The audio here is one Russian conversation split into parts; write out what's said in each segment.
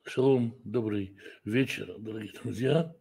Шалом, добрый вечер, дорогие друзья.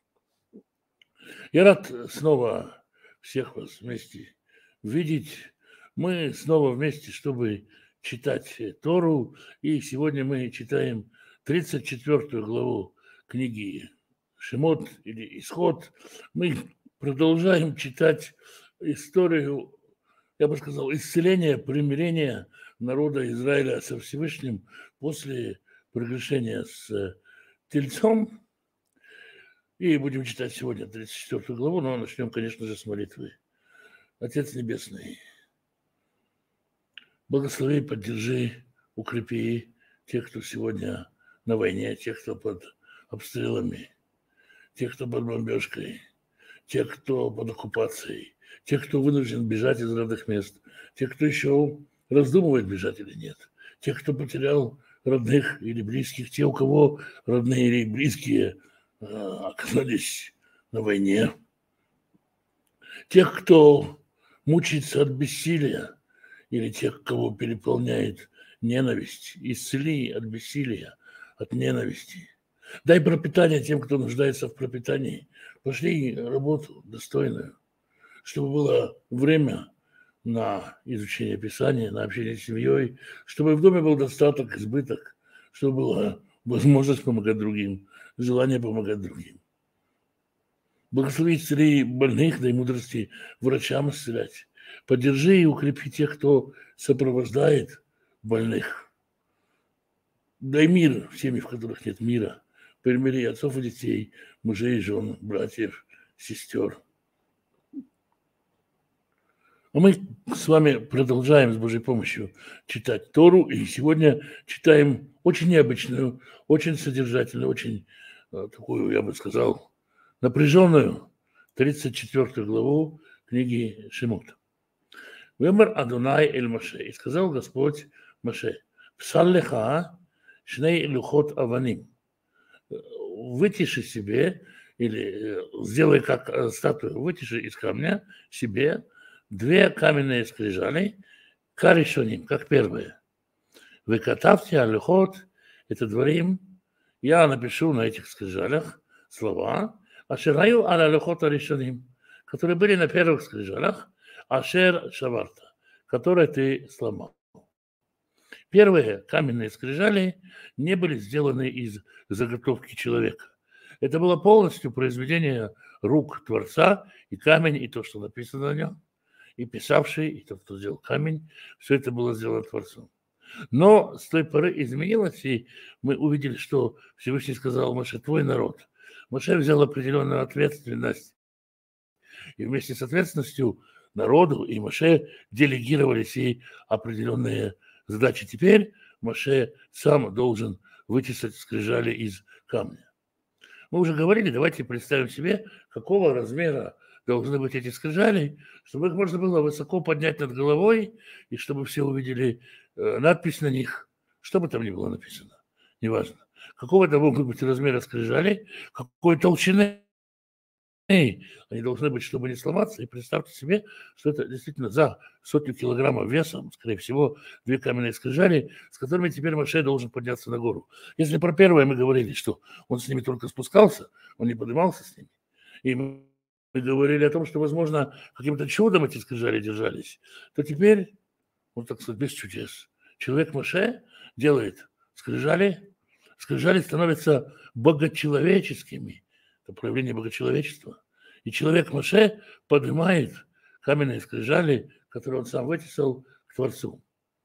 Я рад снова всех вас вместе видеть. Мы снова вместе, чтобы читать Тору. И сегодня мы читаем 34 главу книги Шемот или Исход. Мы продолжаем читать историю, я бы сказал, исцеления, примирения народа Израиля со Всевышним после прегрешения с Тельцом. И будем читать сегодня 34 главу, но начнем, конечно же, с молитвы. Отец Небесный, благослови, поддержи, укрепи тех, кто сегодня на войне, тех, кто под обстрелами, тех, кто под бомбежкой, тех, кто под оккупацией, тех, кто вынужден бежать из родных мест, тех, кто еще раздумывает, бежать или нет, тех, кто потерял родных или близких, те, у кого родные или близкие оказались на войне, тех, кто мучается от бессилия, или тех, кого переполняет ненависть. Исцели от бессилия, от ненависти. Дай пропитание тем, кто нуждается в пропитании. Пошли работу достойную, чтобы было время на изучение Писания, на общение с семьей, чтобы в доме был достаток, избыток, чтобы была возможность помогать другим, желание помогать другим. Благослови, исцели больных, дай мудрости врачам исцелять. Поддержи и укрепи тех, кто сопровождает больных. Дай мир в семьях, в которых нет мира. Примири отцов и детей, мужей и жен, братьев, сестер. А мы с вами продолжаем с Божьей помощью читать Тору. И сегодня читаем очень необычную, очень содержательную, очень такую, я бы сказал, напряженную 34 главу книги Шемот. «Вемер Адонай эль Моше». И сказал Господь Моше: «Псал леха шней лухот аваним». Вытиши себе, или сделай как статую, вытиши из камня себе две каменные скрижали, каришоним, как первые. «Векатавте алюхот», это дворим, я напишу на этих скрижалях слова, «Ашераю аля лухот аришоним», которые были на первых скрижалях, «Ашер шаварта», которые ты сломал. Первые каменные скрижали не были сделаны из заготовки человека. Это было полностью произведение рук Творца, и камень, и то, что написано на нем, и писавший, и тот, кто сделал камень, все это было сделано Творцом. Но с той поры изменилось, и мы увидели, что Всевышний сказал Моше: твой народ. Моше взял определенную ответственность, и вместе с ответственностью народу и Моше делегировались и определенные задачи. Теперь Моше сам должен вытесать скрижали из камня. Мы уже говорили, давайте представим себе, какого размера должны быть эти скрижали, чтобы их можно было высоко поднять над головой, и чтобы все увидели надпись на них, что бы там ни было написано, неважно. Какого это могут быть размера скрижали, какой толщины они должны быть, чтобы не сломаться. И представьте себе, что это действительно за 100 килограммов весом, скорее всего, две каменные скрижали, с которыми теперь Моше должен подняться на гору. Если про первое мы говорили, что он с ними только спускался, он не поднимался с ними. И мы говорили о том, что, возможно, каким-то чудом эти скрижали держались, то теперь, вот так сказать, без чудес, человек Моше делает скрижали, скрижали становятся богочеловеческими. Это проявление богочеловечества. И человек Моше поднимает каменные скрижали, которые он сам вытесал, к Творцу.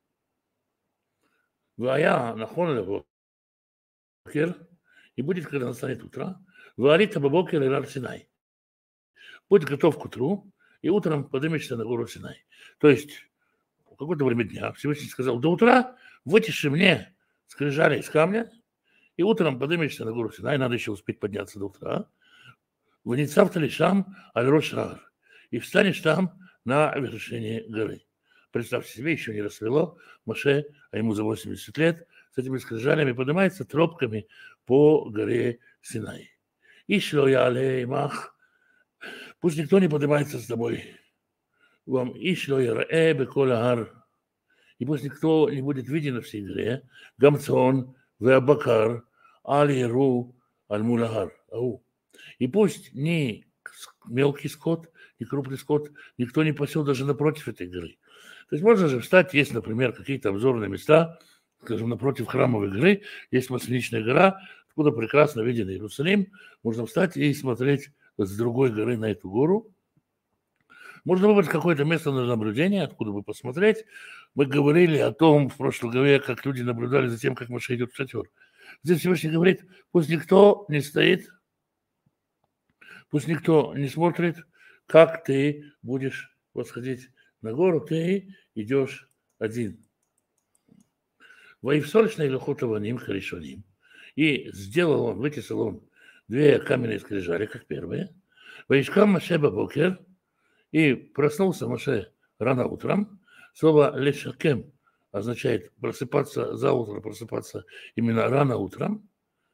Вая нахон левокер, и будет, когда настанет утро, варита бабокер и рар Синай. Будь готов к утру, и утром поднимешься на гору Синай. То есть в какое-то время дня Всевышний сказал: до утра вытеши мне скрижали из камня, и утром поднимешься на гору Синай, надо еще успеть подняться до утра. Ваницав талишам аль-Рош-Ар, и встанешь там на вершине горы. Представьте себе, еще не рассвело, Моше, а ему за 80 лет, с этими скрижалями поднимается тропками по горе Синай. Ишло я алеймах, пусть никто не поднимается с тобой. Вам ишло я раэ беколахар, и пусть никто не будет виден на всей горе. Гамцон, веабакар, аль-Иру аль-Мулагар. И пусть ни мелкий скот, ни крупный скот, никто не пасет даже напротив этой горы. То есть можно же встать, есть, например, какие-то обзорные места, скажем, напротив храмовой горы, есть Масличная гора, откуда прекрасно виден Иерусалим. Можно встать и смотреть с другой горы на эту гору. Можно выбрать какое-то место на наблюдение, откуда бы посмотреть. Мы говорили о том в прошлой главе, как люди наблюдали за тем, как Моше идет в шатер. Здесь Всевышний говорит, пусть никто не стоит, пусть никто не смотрит, как ты будешь восходить на гору, ты идешь один. Воевсорочный лохотованим харишоним. И сделал он, вытесал он две каменные скрижали, как первые. Воишкам Моше бабокер. И проснулся Моше рано утром. Слово лешакем означает просыпаться за утро, просыпаться именно рано утром.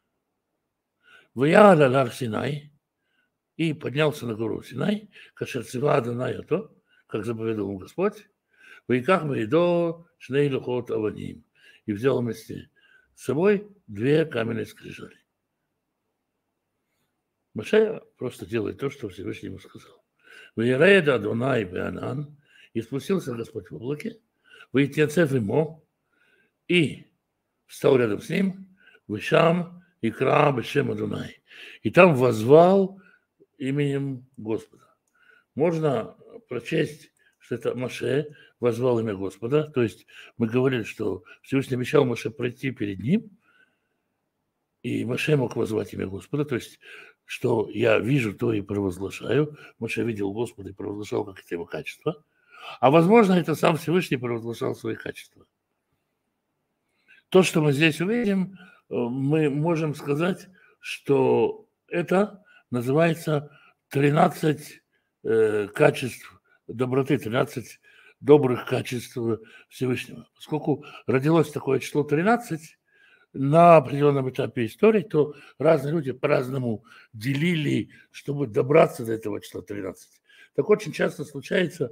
Ваяда лар Синай. И поднялся на гору Синай, кашерцева Адонай то, как заповедал ему Господь. Ваиках Маидо Шней Лухот Аваним. И взял вместе с собой две каменные скрижали. Моше просто делает то, что Всевышний ему сказал. Ваиреда Адонай Беанан. И спустился Господь в облаке. Ваитьяцев имо. И встал рядом с ним. Вышам и Кра Бешем Адонай. И там воззвал именем Господа. Можно прочесть, что это Моше воззвал имя Господа. То есть мы говорили, что Всевышний обещал Моше пройти перед ним, и Моше мог воззвать имя Господа. То есть, что я вижу, то и провозглашаю. Моше видел Господа и провозглашал какие-то его качества. А возможно, это сам Всевышний провозглашал свои качества. То, что мы здесь увидим, мы можем сказать, что это называется 13 качеств доброты, 13 добрых качеств Всевышнего. Поскольку родилось такое число 13 на определенном этапе истории, то разные люди по-разному делили, чтобы добраться до этого числа 13. Так очень часто случается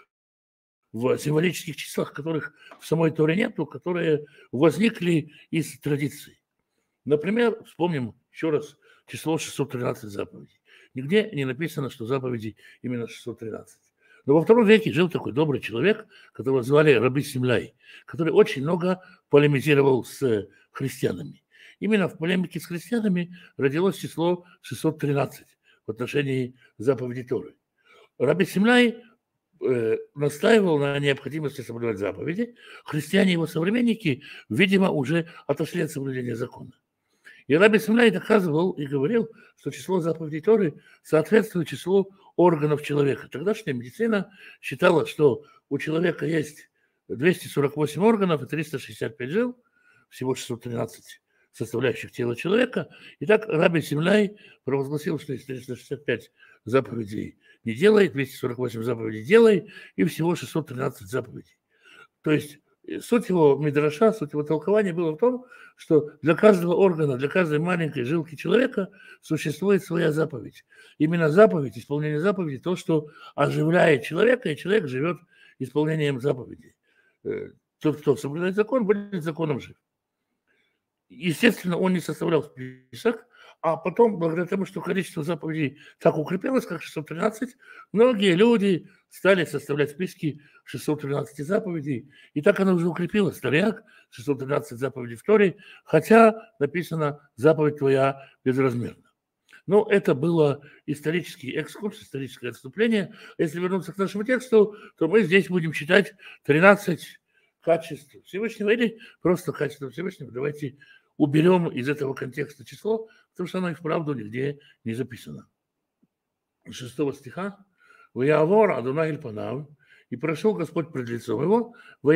в символических числах, которых в самой Торе нету, которые возникли из традиций. Например, вспомним еще раз число 613 заповедей. Нигде не написано, что заповедей именно 613. Но во втором веке жил такой добрый человек, которого звали Раби Симляй, который очень много полемизировал с христианами. Именно в полемике с христианами родилось число 613 в отношении заповедей Торы. Раби Симляй настаивал на необходимости соблюдать заповеди. Христиане и его современники, видимо, уже отошли от соблюдения закона. И Раби Симляй доказывал и говорил, что число заповедей Торы соответствует числу органов человека. Тогдашняя медицина считала, что у человека есть 248 органов и 365 жил, всего 613 составляющих тела человека. И так Раби Симляй провозгласил, что есть 365 заповедей не делай, 248 заповедей делай, и всего 613 заповедей. То есть суть его мидраша, суть его толкования было в том, что для каждого органа, для каждой маленькой жилки человека существует своя заповедь. Именно заповедь, исполнение заповеди, то, что оживляет человека, и человек живет исполнением заповедей. Тот, кто соблюдает закон, будет законом жив. Естественно, он не составлял список, а потом, благодаря тому, что количество заповедей так укрепилось, как 613, многие люди стали составлять списки 613 заповедей, и так оно уже укрепилось. Тарьяк, 613 заповедей в Торе, хотя написано «заповедь твоя безразмерна». Но это было исторический экскурс, историческое отступление. Если вернуться к нашему тексту, то мы здесь будем читать 13 качеств Всевышнего или просто качество Всевышнего. Давайте уберем из этого контекста число, потому что оно и вправду нигде не записано. 6 стиха. «Ваявор Адонай эль-панав, и прошел Господь пред лицом его,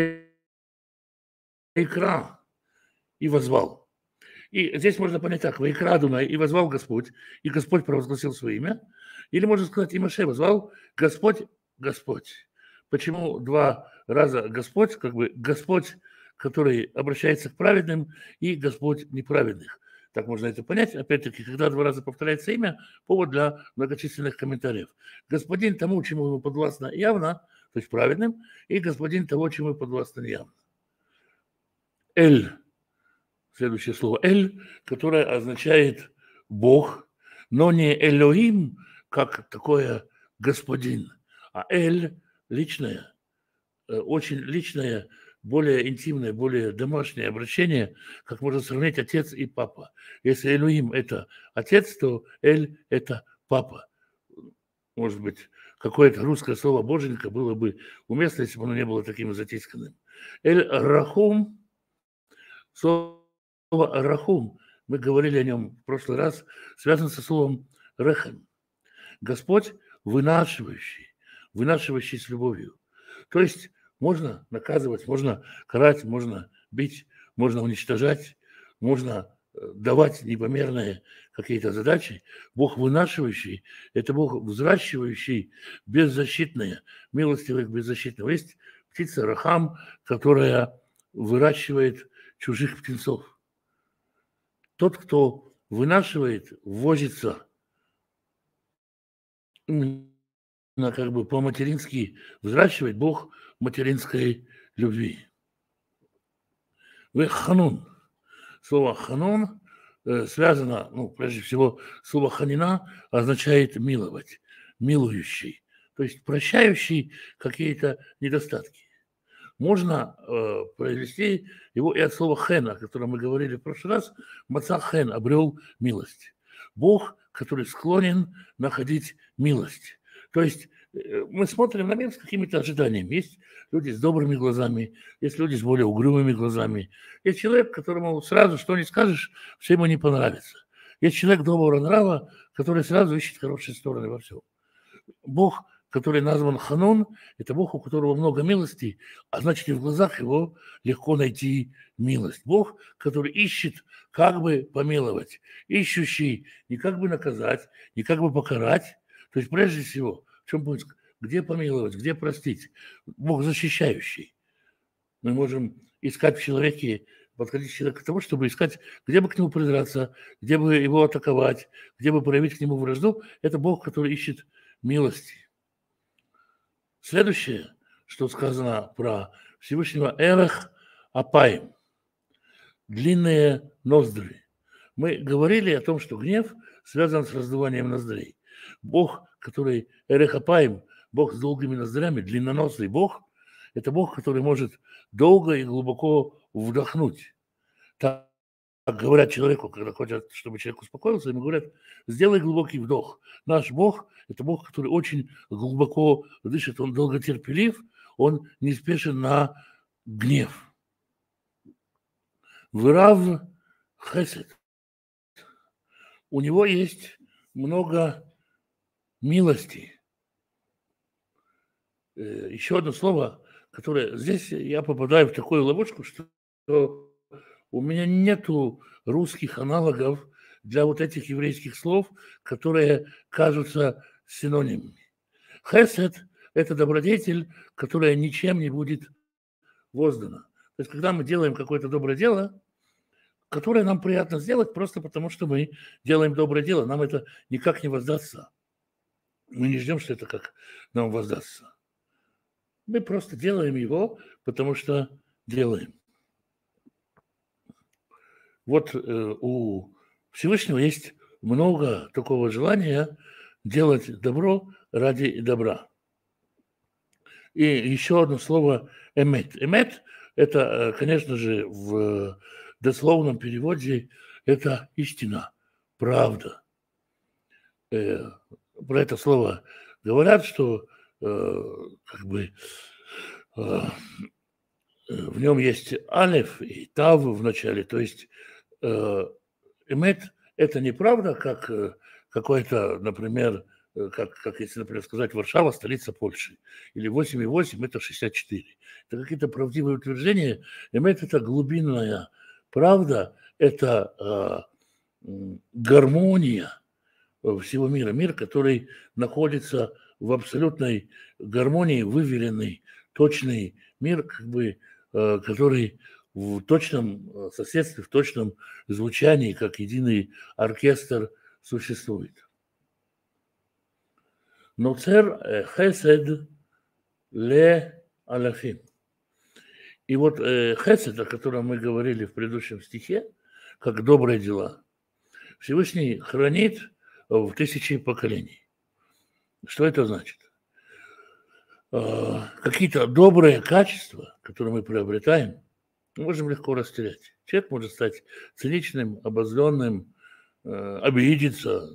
ваикра, и возвал». И здесь можно понять так: «Ваикра Адонай, и возвал Господь, и Господь провозгласил свое имя». Или можно сказать: «И Моше возвал Господь, Господь». Почему два раза Господь? Как бы Господь, который обращается к праведным, и Господь неправедных. Так можно это понять. Опять-таки, когда два раза повторяется имя, повод для многочисленных комментариев. Господин тому, чему ему подвластно явно, то есть праведным, и господин того, чему ему подвластно неявно. Эль следующее слово «эль», которое означает «бог», но не «элоим», как такое «господин», а «эль» – личное, очень личное, более интимное, более домашнее обращение, как можно сравнить отец и папа. Если «элоим» – это отец, то «эль» – это папа. Может быть, какое-то русское слово «боженька» было бы уместно, если бы оно не было таким затисканным. «Эль-рахум», слово «рахум», мы говорили о нем в прошлый раз, связано со словом «рехем». Господь вынашивающий с любовью. То есть можно наказывать, можно карать, можно бить, можно уничтожать, можно давать непомерные какие-то задачи. Бог вынашивающий – это Бог взращивающий беззащитное, милостивых беззащитного. Есть птица рахам, которая выращивает чужих птенцов. Тот, кто вынашивает, возится, как бы по-матерински взращивает, Бог материнской любви. Ханун. Слово ханун связано, прежде всего, слово ханина означает миловать, милующий, то есть прощающий какие-то недостатки. Можно произвести его и от слова хен, о котором мы говорили в прошлый раз. Маца хен, обрел милость. Бог, который склонен находить милость. То есть мы смотрим на мир с какими-то ожиданиями. Есть люди с добрыми глазами, есть люди с более угрюмыми глазами. Есть человек, которому сразу что ни скажешь, все ему не понравится. Есть человек доброго нрава, который сразу ищет хорошие стороны во всем. Бог, который назван Ханун, это Бог, у которого много милости, а значит и в глазах его легко найти милость. Бог, который ищет, как бы помиловать, ищущий не как бы наказать, не как бы покарать. То есть прежде всего, в чем будет, где помиловать, где простить? Бог защищающий. Мы можем искать в человеке, подходить к человеку к тому, чтобы искать, где бы к нему придраться, где бы его атаковать, где бы проявить к нему вражду. Это Бог, который ищет милости. Следующее, что сказано про Всевышнего, Эрех Апаим, длинные ноздри. Мы говорили о том, что гнев связан с раздуванием ноздрей. Бог, который Эрех Апаим, Бог с долгими ноздрями, длинноносый Бог, это Бог, который может долго и глубоко вдохнуть. Так говорят человеку, когда хотят, чтобы человек успокоился, ему говорят, сделай глубокий вдох. Наш Бог – это Бог, который очень глубоко дышит, он долготерпелив, он не спешен на гнев. Вырав хесед. У него есть много милости. Еще одно слово, которое здесь я попадаю в такую ловушку, что у меня нету русских аналогов для вот этих еврейских слов, которые кажутся синонимами. Хесед – это добродетель, которая ничем не будет воздана. То есть, когда мы делаем какое-то доброе дело, которое нам приятно сделать, просто потому что мы делаем доброе дело, нам это никак не воздастся. Мы не ждем, что это как нам воздастся. Мы просто делаем его, потому что делаем. Вот у Всевышнего есть много такого желания делать добро ради добра. И еще одно слово «эмет». «Эмет» – это, конечно же, в дословном переводе это истина, правда. Про это слово говорят, что как бы в нем есть алеф и тав в начале, то есть эмет – это неправда, как какой-то, например, как если, например, сказать, Варшава – столица Польши, или 8,8 – это 64. Это какие-то правдивые утверждения. Эмет – это глубинная правда, это гармония всего мира. Мир, который находится в абсолютной гармонии, выверенный, точный мир, как бы, который в точном соседстве, в точном звучании, как единый оркестр существует. Ноцер хесед ле аляфим. И вот хесед, о котором мы говорили в предыдущем стихе, как добрые дела. Всевышний хранит в тысячи поколений. Что это значит? Какие-то добрые качества, которые мы приобретаем, мы можем легко растерять. Человек может стать циничным, обозленным, обидеться.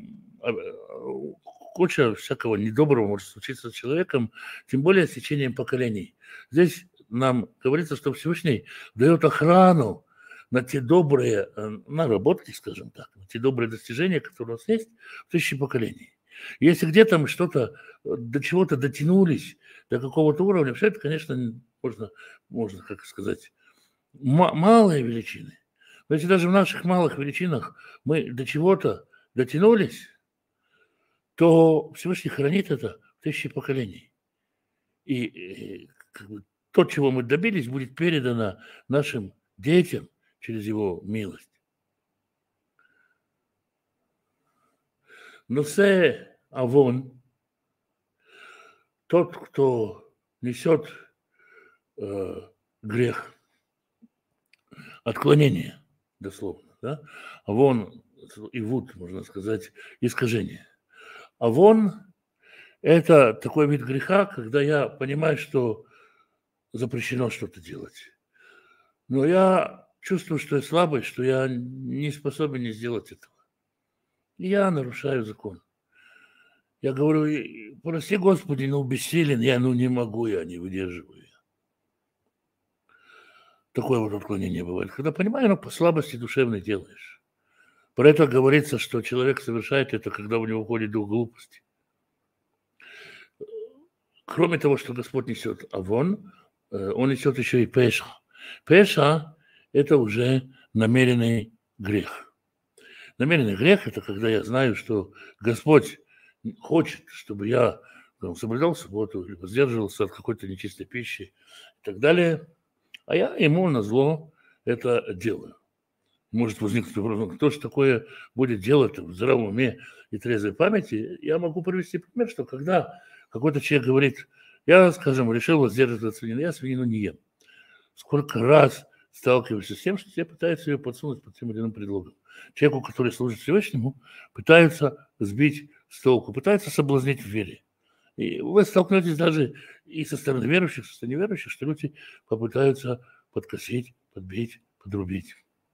Куча всякого недоброго может случиться с человеком, тем более с течением поколений. Здесь нам говорится, что Всевышний дает охрану на те добрые наработки, скажем так, на те добрые достижения, которые у нас есть в тысячи поколений. Если где-то мы что-то, до чего-то дотянулись, до какого-то уровня, все это, конечно, можно как сказать, малые величины. Но если даже в наших малых величинах мы до чего-то дотянулись, то Всевышний хранит это в тысячи поколений. И как бы, то, чего мы добились, будет передано нашим детям через его милость. Носе авон, тот, кто несет грех, отклонение, дословно, да? Авон, ивут, можно сказать, искажение. Авон – это такой вид греха, когда я понимаю, что запрещено что-то делать. Но я чувствую, что я слабый, что я не способен не сделать этого. И я нарушаю закон. Я говорю, прости, Господи, бессилен я, не могу, я не выдерживаю. Такое вот отклонение бывает. Когда понимаю, по слабости душевной делаешь. Про это говорится, что человек совершает это, когда у него уходит дух глупости. Кроме того, что Господь несет авон, он несет еще и пеша. Пеша – это уже намеренный грех. Намеренный грех – это когда я знаю, что Господь хочет, чтобы я соблюдал субботу, либо сдерживался от какой-то нечистой пищи и так далее, а я ему назло это делаю. Может возникнуть вопрос, кто же такое будет делать в здравом уме и трезвой памяти? Я могу привести пример, что когда какой-то человек говорит, я, скажем, решил воздерживаться от свинины, я свинину не ем. Сколько раз сталкиваешься с тем, что тебе пытаются ее подсунуть под тем или иным предлогом. Человеку, который служит Всевышнему, пытаются сбить с толку, пытаются соблазнить в вере. И вы столкнетесь даже и со стороны верующих, со стороны неверующих, что люди попытаются подкосить, подбить, подрубить.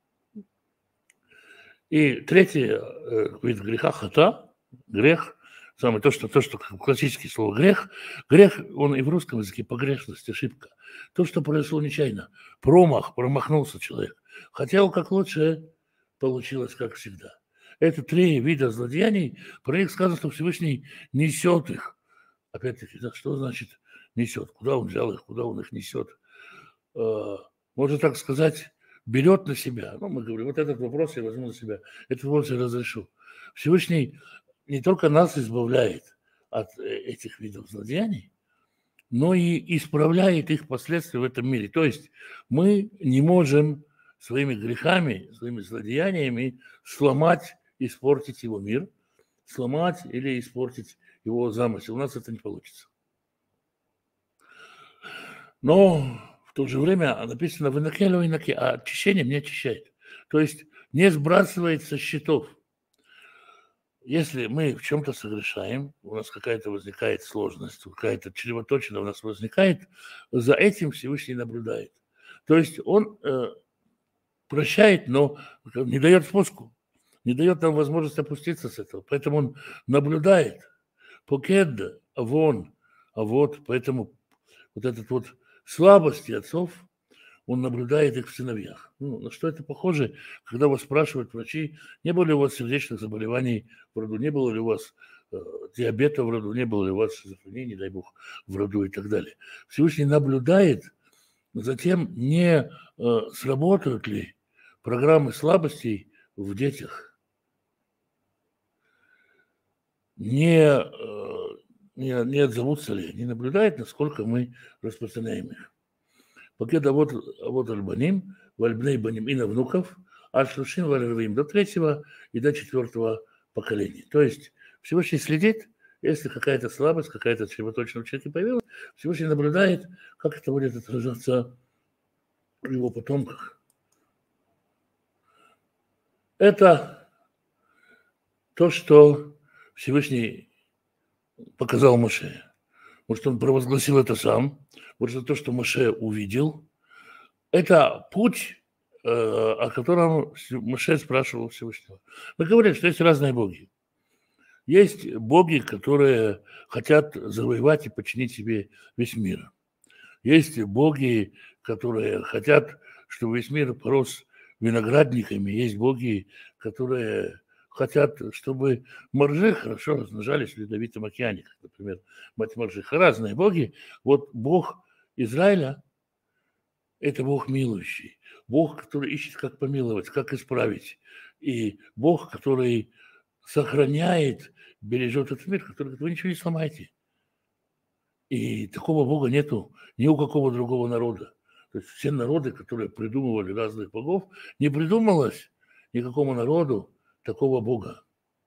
И третий вид греха – хата, грех, самое то, что классическое слово грех, он и в русском языке погрешность, ошибка. То, что произошло нечаянно, промахнулся человек. Хотел как лучше, получилось как всегда. Это три вида злодеяний, про них сказано, что Всевышний несет их. Опять-таки, что значит несет? Куда он взял их, куда он их несет? Можно так сказать, берет на себя. Мы говорим, вот этот вопрос я возьму на себя, этот вопрос я разрешу. Всевышний не только нас избавляет от этих видов злодеяний, но и исправляет их последствия в этом мире. То есть мы не можем своими грехами, своими злодеяниями сломать, испортить его мир, сломать или испортить его замысел. У нас это не получится. Но в то же время написано в инаке, а очищение не очищает. То есть не сбрасывает со счетов. Если мы в чем-то согрешаем, у нас какая-то возникает сложность, какая-то чревоточина у нас возникает, за этим Всевышний наблюдает. То есть он прощает, но не дает спуску, не дает нам возможность опуститься с этого. Поэтому он наблюдает. Покед, авон, а вот поэтому вот этот вот слабости отцов, он наблюдает их в сыновьях. На что это похоже, когда вас спрашивают врачи, не было ли у вас сердечных заболеваний в роду, не было ли у вас диабета в роду, не было ли у вас шизофрении, не дай бог, в роду и так далее. Всевышний наблюдает за тем, не сработают ли программы слабостей в детях, не отзовутся ли, не наблюдает, насколько мы распространяем их. Пакет вот альбаним, вальбней баним и на внуков, от шлушин вальрвим до третьего и до четвертого поколения. То есть Всевышний следит, если какая-то слабость, какая-то чревоточина в человеке появилась, Всевышний наблюдает, как это будет отражаться в его потомках. Это то, что Всевышний показал Моше. Может, он провозгласил это сам. Вот это то, что Моше увидел. Это путь, о котором Моше спрашивал Всевышнего. Мы говорим, что есть разные боги. Есть боги, которые хотят завоевать и подчинить себе весь мир. Есть боги, которые хотят, чтобы весь мир порос виноградниками. Есть боги, которые хотят, чтобы моржи хорошо размножались в Ледовитом океане. Как, например, мать моржиха. Разные боги. Вот Бог Израиля – это Бог милующий. Бог, который ищет, как помиловать, как исправить. И Бог, который сохраняет, бережет этот мир, который говорит: вы ничего не сломаете. И такого Бога нету ни у какого другого народа. То есть все народы, которые придумывали разных богов, не придумалось никакому народу такого Бога.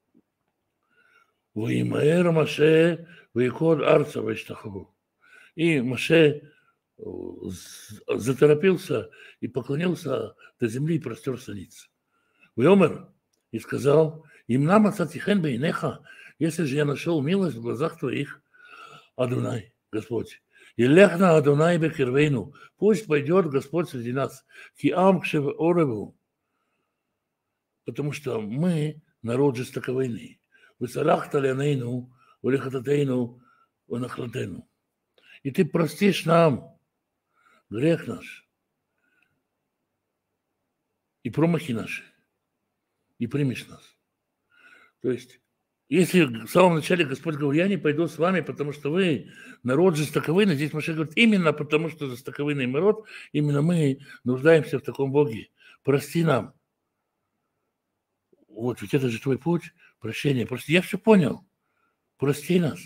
«Ваимаэр Маше ваикод арца ваиштахаву». И Маше заторопился и поклонился до земли и простерся ниц. «Ваимер» и сказал: «Имна мацатихен бейнеха, если же я нашел милость в глазах твоих, Адунай, Господь. И лехна Адунай бекирвейну. Пусть пойдет Господь среди нас. Киам кшев ореву. Потому что мы народ жестоковойный. Высалахта лянейну, улихататейну, унахлатейну. И ты простишь нам грех наш и промахи наши, и примешь нас. То есть, если в самом начале Господь говорил: я не пойду с вами, потому что вы народ жестоковыйный, здесь Моше говорит: именно потому что жестоковыйный народ, именно мы нуждаемся в таком Боге. Прости нам. Вот, ведь это же твой путь, прощение. Прости, я все понял. Прости нас.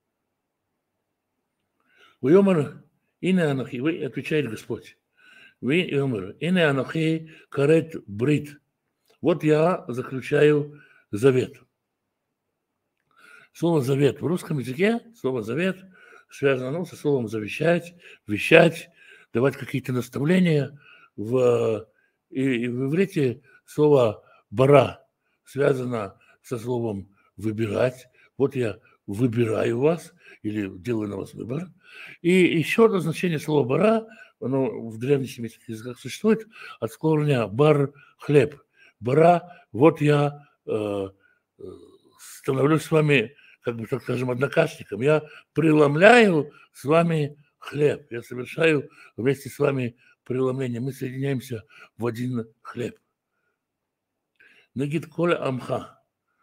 Уйомар ине анахи, вы, отвечает Господь. Вы, Йомар, ине анахи карет брит. Вот я заключаю завет. Слово «завет» в русском языке, слово «завет» связано со словом «завещать», «вещать», давать какие-то наставления. И в иврите слово «бара» связано со словом «выбирать». Вот я выбираю вас или делаю на вас выбор. И еще одно значение слова «бара», оно в древнесемитских языках существует, от корня «бар» – «хлеб». «Бара» – вот я становлюсь с вами, как бы, так скажем, однокашником. Я преломляю с вами хлеб. Я совершаю вместе с вами преломление. Мы соединяемся в один хлеб. Нагид коля амха.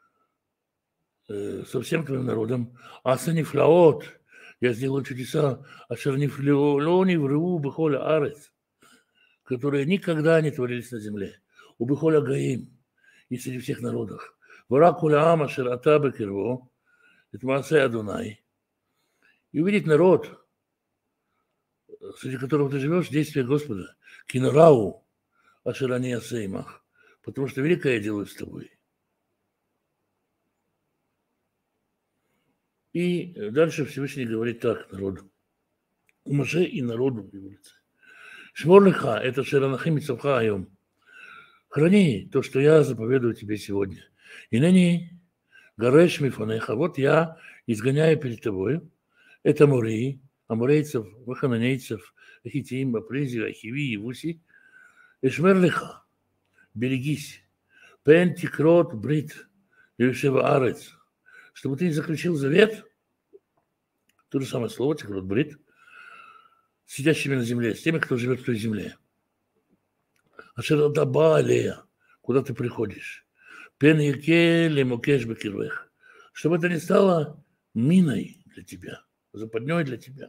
Со всем твоим народом. Асанифлаот. Я сделаю чудеса. Ашернифлеони вру бихоля арец. Которые никогда не творились на земле. У бихоля гаим. И среди всех народов. Вара коля ама шерата бекирво. Это Маасе Адунай. И увидеть народ, среди которого ты живешь, действие Господа. Кинорау Аширания Сеймах. Потому что великое делаю с тобой. И дальше Всевышний говорит так народу. У Моше и народу говорится. Шморлиха, это Ширанахим Цавха Айом. Храни то, что я заповедую тебе сегодня. И ныне Гареш Мифанеха. Вот я изгоняю перед тобой. Это Мурии, амурейцев, вахананейцев, ахитим, апрези, ахиви, явуси. Эшмерлиха. Берегись. Пен тикрот брит. Юшева арец. Чтобы ты не заключил завет, то же самое слово, тикрот брит, с сидящими на земле, с теми, кто живет в той земле. Ашерадаба алея, куда ты приходишь. Пен яке лемукеш бекирвех. Чтобы это не стало миной для тебя, западней для тебя.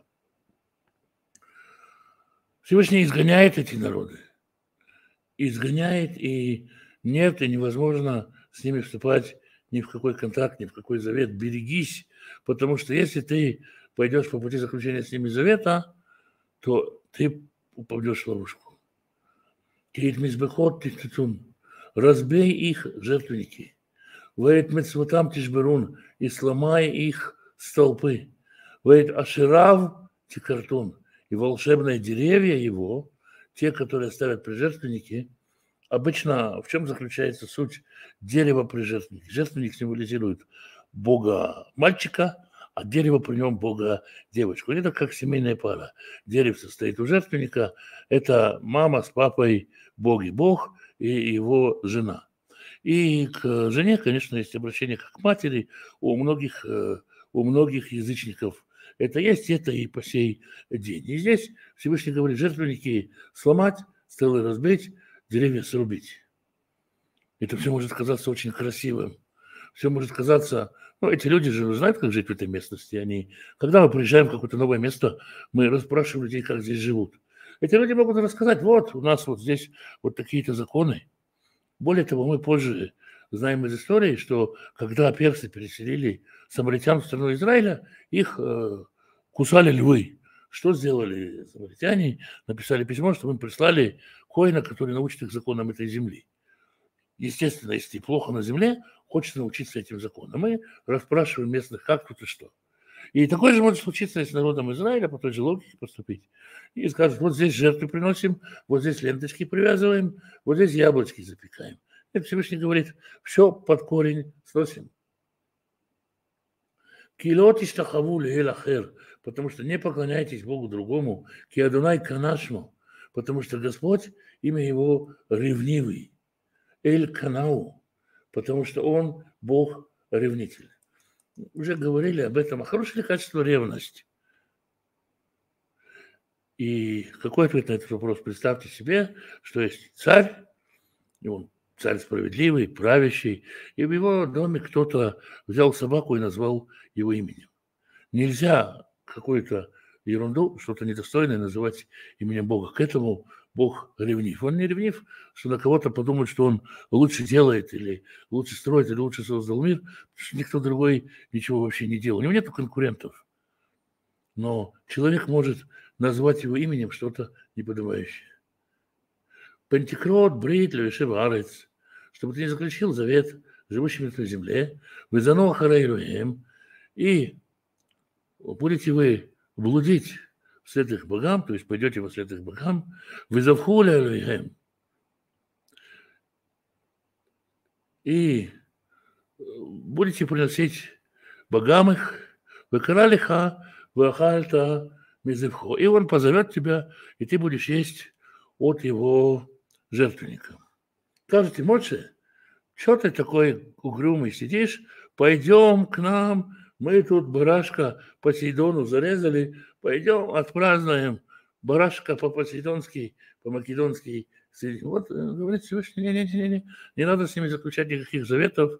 Всевышний изгоняет эти народы. Изгоняет, и нет, и невозможно с ними вступать ни в какой контакт, ни в какой завет. Берегись, потому что если ты пойдешь по пути заключения с ними завета, то ты упадешь в ловушку. Кирит мизбехот тихтетун. Разбей их жертвенники. Вейт мецватам тишберун. И сломай их столпы. Вейт аширав тикартун. И волшебные деревья его, те, которые ставят при жертвеннике, Обычно в чем заключается суть дерева при жертвеннике? Жертвенник символизирует Бога мальчика, а дерево при нем Бога девочку. Это как семейная пара. Деревце стоит у жертвенника, это мама с папой, боги, Бог и его жена. И к жене, конечно, есть обращение как к матери у многих язычников. Это есть, это и по сей день. И здесь Всевышний говорит, жертвенники сломать, столы разбить, деревья срубить. Это все может казаться очень красивым. Все может казаться... Ну, эти люди же знают, как жить в этой местности. Когда мы приезжаем в какое-то новое место, мы расспрашиваем людей, как здесь живут. Эти люди могут рассказать, вот, у нас вот здесь вот такие-то законы. Более того, мы позже знаем из истории, что когда персы переселили самаритян в страну Израиля, их кусали львы. Что сделали самаритяне? Написали письмо, чтобы им прислали коэна, который научит их законам этой земли. Естественно, если плохо на земле, хочется научиться этим законам. Мы расспрашиваем местных, как тут и что. И такое же может случиться и с народом Израиля, по той же логике поступить. И скажут, вот здесь жертвы приносим, вот здесь ленточки привязываем, вот здесь яблочки запекаем. И Всевышний говорит, все под корень сносим. Потому что не поклоняйтесь Богу другому, ки Адонай канашмо, потому что Господь, имя его ревнивый, Эль Канау, потому что он Бог ревнитель. Уже говорили об этом, а хорошее ли качество ревность? И какой ответ на этот вопрос? Представьте себе, что есть царь, и он царь справедливый, правящий, и в его доме кто-то взял собаку и назвал его именем. Нельзя какую-то ерунду, что-то недостойное называть именем Бога. К этому Бог ревнив. Он не ревнив, что на кого-то подумает, что он лучше делает, или лучше строит, или лучше создал мир, потому что никто другой ничего вообще не делал. У него нет конкурентов. Но человек может назвать его именем что-то неподобающее. Пентикрот, брит, левишева арец, чтобы ты не заключил завет живущим на земле, вы заново харайруем, и будете вы блудить вслед их богам, то есть пойдете во след их богам, вы завхули алейхем, и будете приносить богам их, вы каралиха, вы ахальта мизевхо, и он позовет тебя, и ты будешь есть от его жертвенника. Скажете, Моше, что ты такой угрюмый сидишь, пойдем к нам, мы тут барашка Посейдону зарезали, пойдем отпразднуем барашка по-посейдонски, по-македонски. Вот, говорит Всевышний, не надо с ними заключать никаких заветов.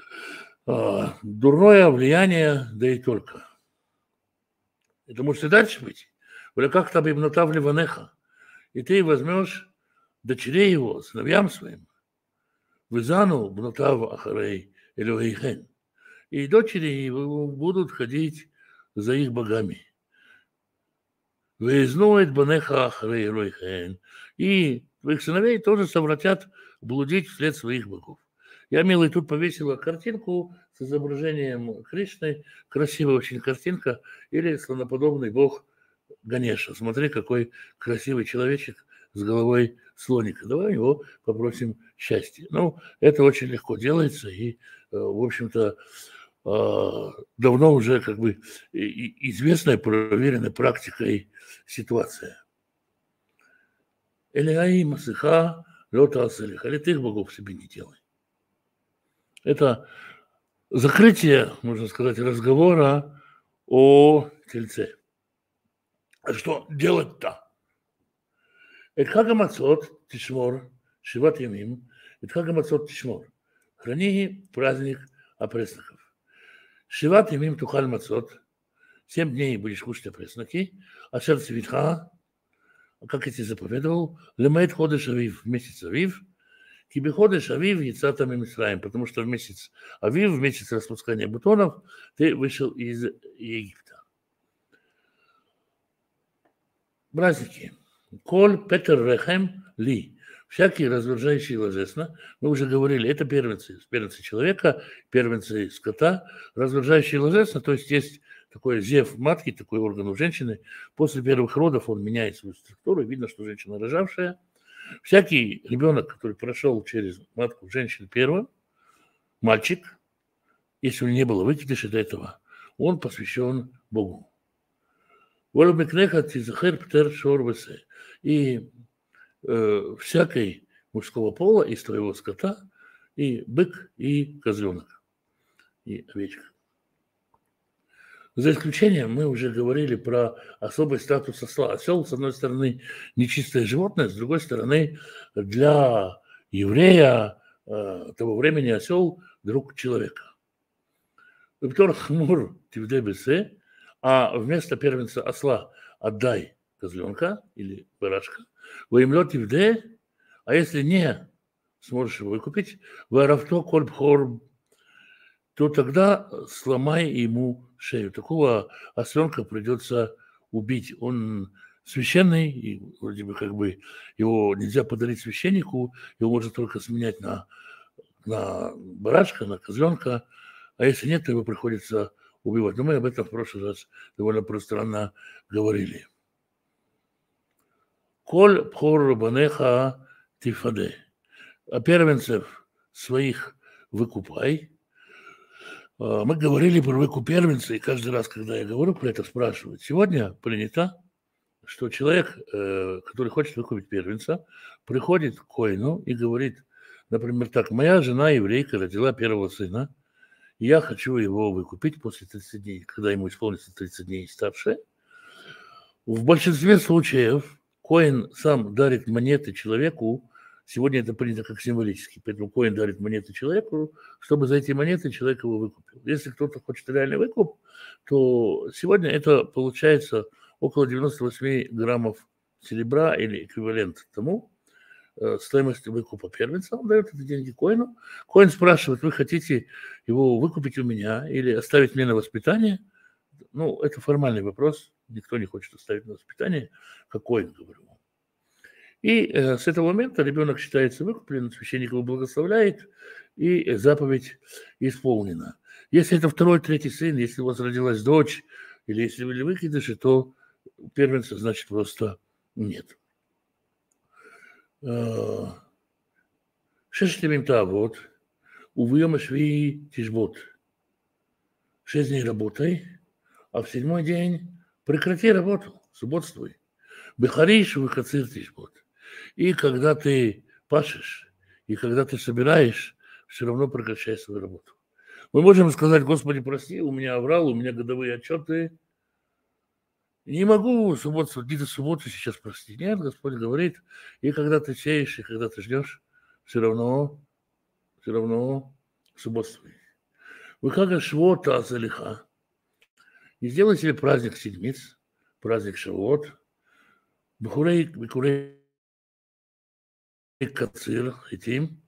Дурное влияние, да и только. Это может и дальше быть. Или как-то бибнутав ливанеха. И ты возьмешь дочерей его, сыновьям своим, вызану бнутав ахарей элюэйхен. И дочери будут ходить за их богами. Выезнует банеха ахарей элюэйхен. И твоих сыновей тоже совратят блудить вслед своих богов. Я, милый, тут повесила картинку с изображением Кришны. Красивая очень картинка. Или слоноподобный бог Ганеша. Смотри, какой красивый человечек с головой слоника. Давай его попросим счастья. Ну, это очень легко делается. И, в общем-то, давно уже как бы известная, проверенная практикой ситуация. Элиаи масыха лёта асалих. Или ты их богов себе не делай. Это закрытие, можно сказать, разговора о тельце. А что делать-то? Эдхага мацот тишмор, шиват ямим, эдхага мацот тишмор. Храни праздник опресноков. Шиват ямим тухаль мацот. 7 дней будешь кушать опресноки. А сердце витха, как я тебе заповедовал, лемает ходыш авив, месяц авив, киби ходыш авив яцата мимисраим, потому что в месяц авив, в месяц распускания бутонов, ты вышел из Египта. Праздники. Коль Петер Рехем Ли. Всякие разложающие ложесно. Мы уже говорили, это первенцы человека, первенцы скота. Разложающие ложесно, то есть такой зев матки, такой орган у женщины. После первых родов он меняет свою структуру. Видно, что женщина рожавшая. Всякий ребенок, который прошел через матку женщины первого, мальчик, если у него не было выкидыша до этого, он посвящен Богу. И всякой мужского пола из твоего скота, и бык, и козленок, и овечка. За исключением мы уже говорили про особый статус осла. Осел, с одной стороны, нечистое животное, с другой стороны, для еврея того времени осел – друг человека. А вместо первенца осла отдай козленка или барашка. Воемлет евде, а если не сможешь его выкупить, варафто кольбхор, то тогда сломай ему шею. Такого осленка придется убить. Он священный, и вроде бы как бы его нельзя подарить священнику, его можно только сменять на барашка, на козленка, а если нет, то его приходится убивать. Но мы об этом в прошлый раз довольно пространно говорили. Коль пхор банеха тифаде. А первенцев своих выкупай. Мы говорили про выкуп первенца, и каждый раз, когда я говорю про это, спрашивают. Сегодня принято, что человек, который хочет выкупить первенца, приходит к коину и говорит, например, так: моя жена еврейка родила первого сына, и я хочу его выкупить после 30 дней, когда ему исполнится 30 дней и старше. В большинстве случаев коин сам дарит монеты человеку. Сегодня это принято как символически, поэтому коин дарит монеты человеку, чтобы за эти монеты человек его выкупил. Если кто-то хочет реальный выкуп, то сегодня это получается около 98 граммов серебра или эквивалент тому стоимости выкупа первенца. Он дает эти деньги коину. Коин спрашивает: вы хотите его выкупить у меня или оставить мне на воспитание? Ну, это формальный вопрос. Никто не хочет оставить на воспитание, как коин, говорю. И с этого момента ребенок считается выкупленным, священник его благословляет, и заповедь исполнена. Если это второй, третий сын, если у вас родилась дочь, или если вы выкидыши, то первенца, значит, просто нет. Шесть тавод, увьем шви тишбот. 6 дней работай, а в 7-й день прекрати работу, субботствуй. Бехариш выхацир тишбот. И когда ты пашешь, и когда ты собираешь, все равно прекращай свою работу. Мы можем сказать: Господи, прости, у меня аврал, у меня годовые отчеты. Не могу субботу, где-то субботу сейчас прости. Нет, Господь говорит, и когда ты сеешь, и когда ты ждешь, все равно субботствуй. Вы как швот азалиха. И сделай себе праздник седмиц, праздник шавот, бхурей кацир, этим,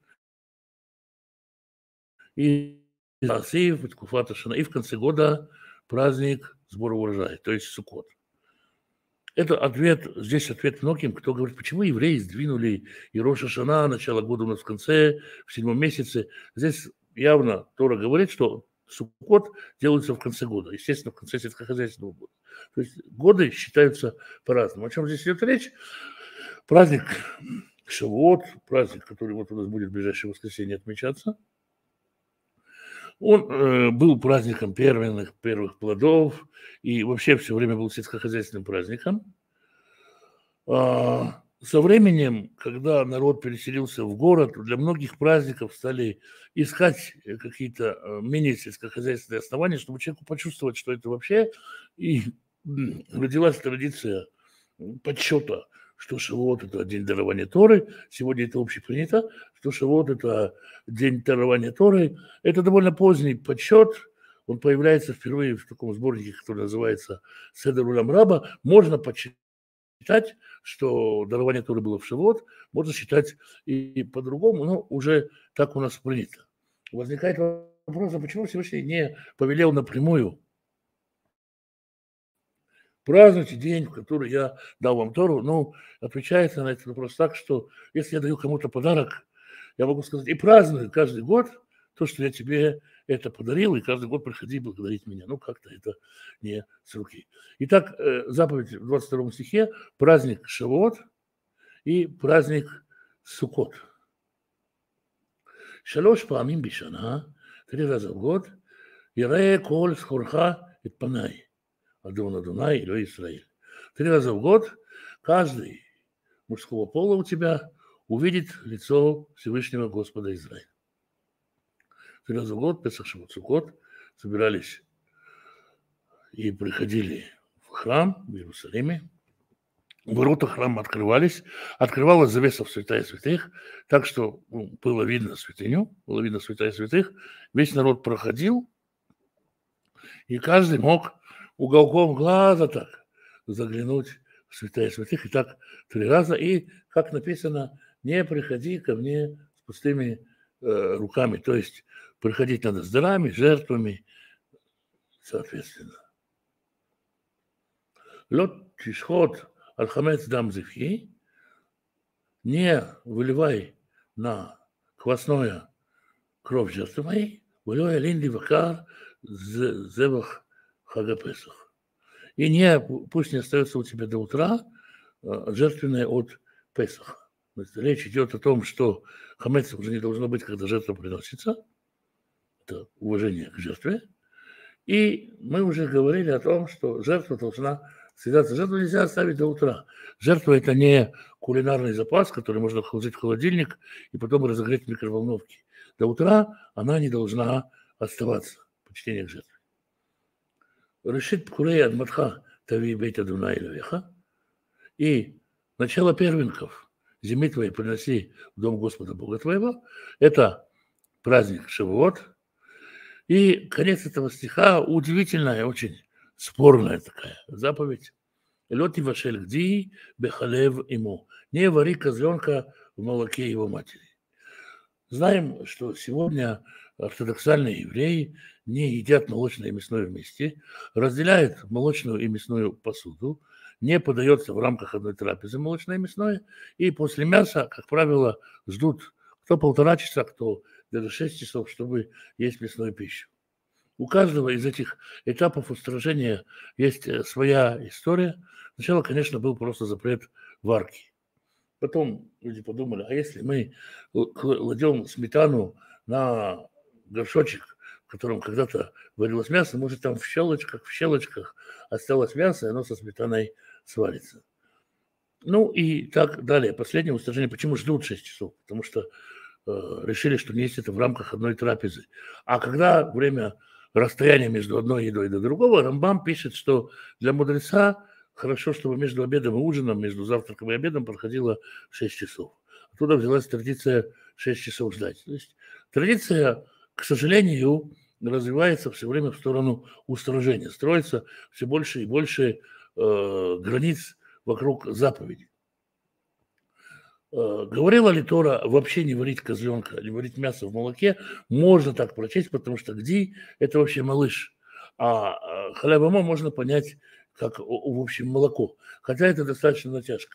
и в конце года праздник сбора урожая, то есть Суккот. Это ответ, здесь ответ многим, кто говорит, почему евреи сдвинули и Рош ха-Шана, начало года у нас в конце, в 7 месяце. Здесь явно Тора говорит, что Суккот делается в конце года, естественно, в конце сельскохозяйственного года. То есть годы считаются по-разному. О чем здесь идет речь? Праздник Шавуот, праздник, который вот у нас будет в ближайшее воскресенье отмечаться, он был праздником первых плодов и вообще все время был сельскохозяйственным праздником. Со временем, когда народ переселился в город, для многих праздников стали искать какие-то менее сельскохозяйственные основания, чтобы человеку почувствовать, что это вообще. И родилась традиция подсчета, что Шавуот – это день дарования Торы. Сегодня это общепринято, что Шавуот – это день дарования Торы. Это довольно поздний подсчет. Он появляется впервые в таком сборнике, который называется «Седер улам раба». Можно почитать, что дарование Торы было в Шавуот. Можно считать и по-другому, но уже так у нас принято. Возникает вопрос, а почему Всевышний не повелел напрямую: празднуйте день, в который я дал вам Тору? Ну, отвечается на этот вопрос так, что если я даю кому-то подарок, я могу сказать: и праздную каждый год то, что я тебе это подарил, и каждый год приходи благодарить меня. Ну, как-то это не с руки. Итак, заповедь в 22 стихе, праздник Шавуот и праздник Суккот. Шалош паамим бишана, 3 раза в год, Ирае коль схорха и панай, Адон Адонай, Илой Исраиль. 3 раза в год каждый мужского пола у тебя увидит лицо Всевышнего Господа Израиля. 3 раза в год, Песах, Шавуот, Суккот, собирались и приходили в храм в Иерусалиме. Ворота храма открывались, открывалась завеса в святая святых, так что было видно святыню, было видно святая святых. Весь народ проходил, и каждый мог уголком глаза так заглянуть в святая святых. И так 3 раза. И, как написано, не приходи ко мне с пустыми руками. То есть приходить надо с дарами, жертвами, соответственно. Лот тишхот аль-хамец дам зефи, не выливай на квасное кровь жертвы моей, выливай линди вакар зевах хага Песах. И пусть не остается у тебя до утра жертвенное от Песаха. Речь идет о том, что хамец уже не должно быть, когда жертва приносится. Это уважение к жертве. И мы уже говорили о том, что жертва должна съедаться. Жертву нельзя оставить до утра. Жертва – это не кулинарный запас, который можно положить в холодильник и потом разогреть в микроволновке. До утра она не должна оставаться. Почтение к жертве. Решит Пхурей Адматха Тави Бейт Адуна Илавеха. И начало первенков зимы твоей приноси в дом Господа Бога твоего. Это праздник Шавуот. И конец этого стиха удивительная, очень спорная такая заповедь. Лоти вашель гди бехалев ему. Не вари козленка в молоке его матери. Знаем, что сегодня ортодоксальные евреи не едят молочное и мясное вместе, разделяют молочную и мясную посуду, не подается в рамках одной трапезы молочное и мясное, и после мяса, как правило, ждут кто 1,5 часа, кто даже 6 часов, чтобы есть мясную пищу. У каждого из этих этапов устражения есть своя история. Сначала, конечно, был просто запрет варки. Потом люди подумали, а если мы кладем сметану на горшочек, в котором когда-то варилось мясо, может, там в щелочках осталось мясо, и оно со сметаной сварится. Ну и так далее. Последнее устражение. Почему ждут 6 часов? Потому что решили, что не есть это в рамках одной трапезы. А когда время расстояния между одной едой и до другого, Рамбам пишет, что для мудреца хорошо, чтобы между обедом и ужином, между завтраком и обедом проходило 6 часов. Оттуда взялась традиция 6 часов ждать. То есть традиция, к сожалению, развивается все время в сторону устражения. Строится все больше и больше границ вокруг заповедей. Говорила ли Тора вообще не варить козленка, не варить мясо в молоке? Можно так прочесть, потому что гди – это вообще малыш. А халябамо можно понять как, в общем, молоко. Хотя это достаточно натяжка.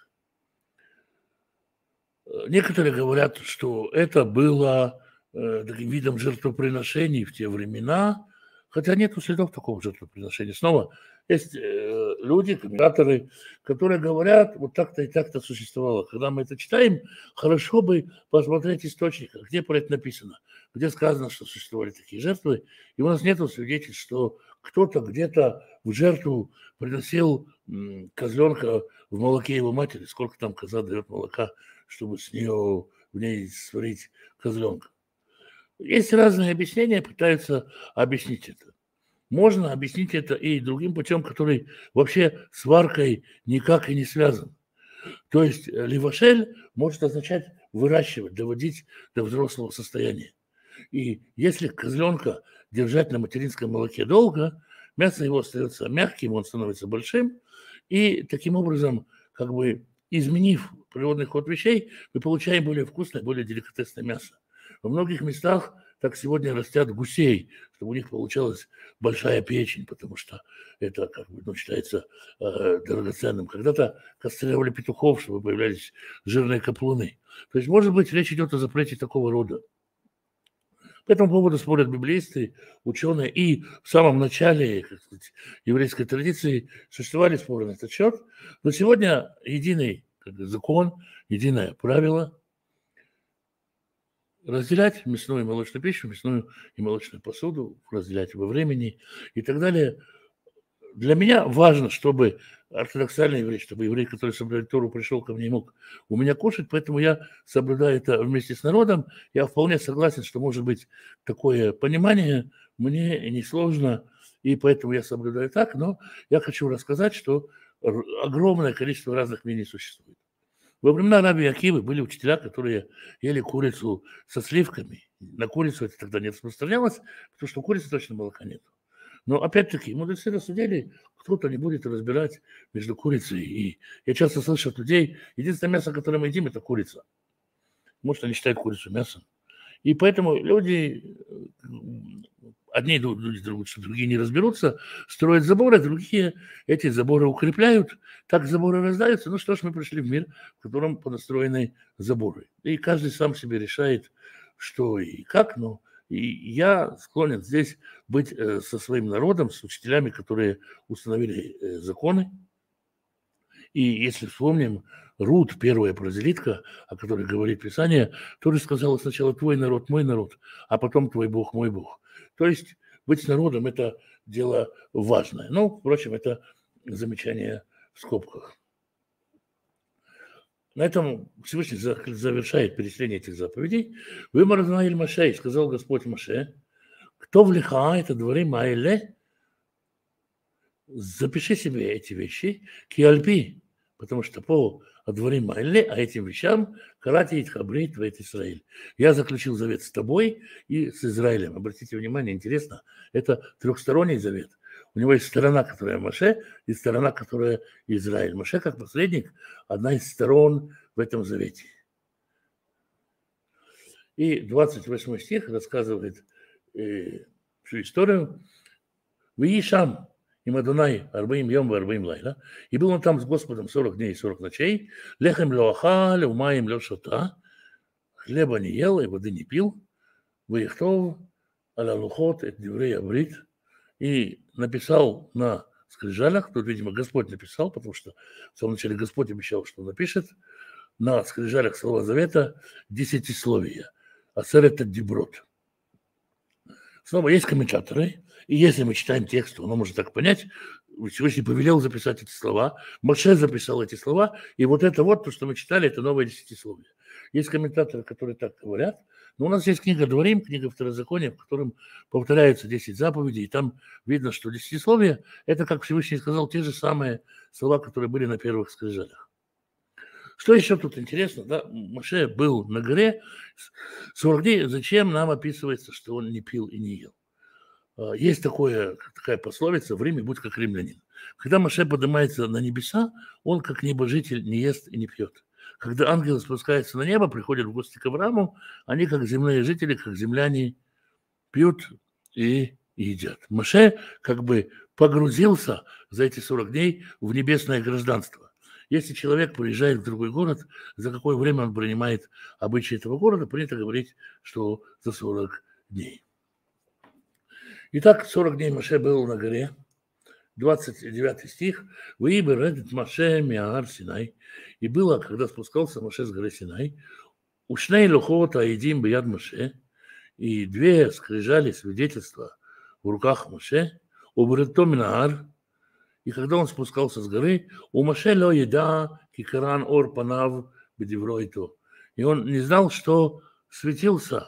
Некоторые говорят, что это было таким видом жертвоприношений в те времена, хотя нет следов такого жертвоприношения. Снова есть люди, комментаторы, которые говорят, вот так-то и так-то существовало. Когда мы это читаем, хорошо бы посмотреть источник, где про это написано, где сказано, что существовали такие жертвы. И у нас нет свидетельств, что кто-то где-то в жертву приносил козленка в молоке его матери. Сколько там коза дает молока, чтобы в ней сварить козленка. Есть разные объяснения, пытаются объяснить это. Можно объяснить это и другим путем, который вообще с варкой никак и не связан. То есть левашель может означать выращивать, доводить до взрослого состояния. И если козленка держать на материнском молоке долго, мясо его остается мягким, он становится большим, и таким образом, как бы изменив природный ход вещей, мы получаем более вкусное, более деликатесное мясо. Во многих местах так сегодня растят гусей, чтобы у них получалась большая печень, потому что это как бы считается драгоценным. Когда-то кастрировали петухов, чтобы появлялись жирные каплуны. То есть, может быть, речь идет о запрете такого рода. По этому поводу спорят библеисты, ученые. И в самом начале, как сказать, еврейской традиции существовали споры на этот счет. Но сегодня единый закон, единое правило. разделять мясную и молочную пищу, мясную и молочную посуду, разделять во времени и так далее. Для меня важно, чтобы ортодоксальный еврей, чтобы еврей, который соблюдает Тору, пришел ко мне и мог у меня кушать, поэтому я соблюдаю это вместе с народом. Я вполне согласен, что может быть такое понимание, мне несложно, и поэтому я соблюдаю так, но я хочу рассказать, что огромное количество разных мнений существует. Во времена раби Акивы были учителя, которые ели курицу со сливками. На курицу это тогда не распространялось, потому что у курицы точно молока нет. Но опять-таки, мудрецы рассудили, кто-то не будет разбирать между курицей и... Я часто слышу от людей, единственное мясо, которое мы едим, это курица. Может, они считают курицу мясом. И поэтому люди, одни люди думают, что другие не разберутся, строят заборы, другие эти заборы укрепляют, так заборы рождаются. Ну что ж, мы пришли в мир, в котором понастроены заборы. И каждый сам себе решает, что и как, но и я склонен здесь быть со своим народом, с учителями, которые установили законы. И если вспомним, Рут, первая прозелитка, о которой говорит Писание, тоже сказала сначала твой народ, мой народ, а потом твой Бог, мой Бог. То есть быть с народом – это дело важное. Ну, впрочем, это замечание в скобках. На этом Всевышний завершает перечисление этих заповедей. «Вымар Адонай эль Моше, сказал Господь Моше, кто влиха это дворы Майле, запиши себе эти вещи, киальпи, потому что по дворы Майле, а этим вещам карати и хабри твоет Израиль. Я заключил завет с тобой и с Израилем». Обратите внимание, интересно, это трехсторонний завет. У него есть сторона, которая Моше, и сторона, которая Израиль. Моше, как посредник, одна из сторон в этом завете. И 28 стих рассказывает всю историю. «Виишам им Адонай арбаим йом варбаим лайла». И был он там с Господом 40 дней и 40 ночей. «Лехем леоха, леумаем лешота». Хлеба не ел и воды не пил. «Ваихтов аля лухот эт диврей абрит». И написал на скрижалях, тут, видимо, Господь написал, потому что в самом начале Господь обещал, что он напишет, на скрижалях слова завета десятисловия, асерет диброд. Снова есть комментаторы, и если мы читаем текст, то он может так понять, Всевышний повелел записать эти слова, Моше записал эти слова, и вот это вот, то, что мы читали, это новое десятисловие. Есть комментаторы, которые так говорят, но у нас есть книга Дворим, книга Второзакония, в котором повторяются 10 заповедей, и там видно, что десятисловие – это, как Всевышний сказал, те же самые слова, которые были на первых скрижалях. Что еще тут интересно, да? Моше был на горе 40 дней, зачем нам описывается, что он не пил и не ел? Есть такая пословица: в Риме будь как римлянин. Когда Моше поднимается на небеса, он как небожитель не ест и не пьет. Когда ангелы спускаются на небо, приходят в гости к Аврааму, они как земные жители, как земляне пьют и едят. Моше как бы погрузился за эти 40 дней в небесное гражданство. Если человек приезжает в другой город, за какое время он принимает обычаи этого города, принято говорить, что за 40 дней. Итак, 40 дней Моше был на горе. 29 стих. «Ваибер эдет Моше миагар Синай». И было, когда спускался Моше с горы Синай, «Ушней лухот аидим бияд Моше». И две скрижали свидетельства в руках Моше, «Убрето минагар». И когда он спускался с горы, у Моше ло еда кикаран ор панав бедевройто. И он не знал, что светилась